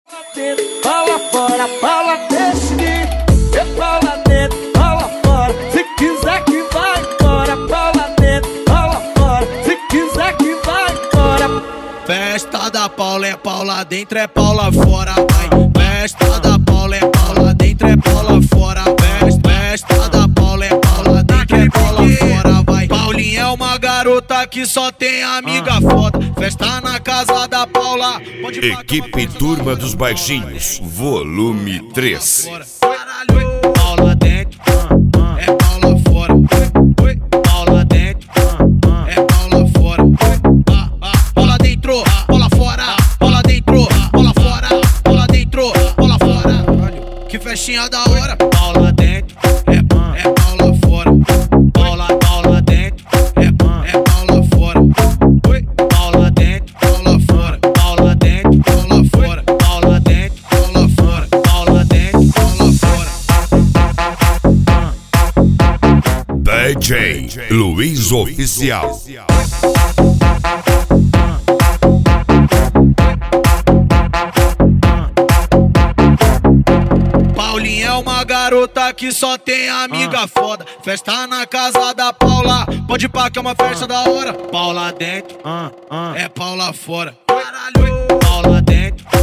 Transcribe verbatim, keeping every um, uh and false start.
Paula fora, Paula deixa ir. É Paula dentro, Paula fora. Se quiser que vai embora. Paula dentro, Paula fora. Se quiser que vai embora. Festa da Paula é Paula dentro, é Paula fora, vai. Festa da Paula é Paula dentro, é Paula fora. Festa da Paula é Paula dentro, é Paula fora, vai. Paulinha é uma garota que só tem amiga foda. Festa na casa da Paula. Equipe Turma dos Baixinhos, volume três. Paula dentro, é Paula fora. Paula dentro, é Paula fora. Paula dentro, Paula fora. Paula dentro, Paula fora. Paula dentro, Paula fora. Que festinha da hora. Paula dentro, é, é Paula fora. Paula, Paula dentro, é, é Paula fora. Paula dentro, Paula fora. Paula dentro, Paula fora. Paula dentro, Paula fora. Paula dentro, Paula fora. D J Luiz Oficial. Paulinha é uma garota que só tem amiga foda. Festa na casa da Paula. Pode pá que é uma festa da hora. Paula dentro, é Paula fora. Paula dentro,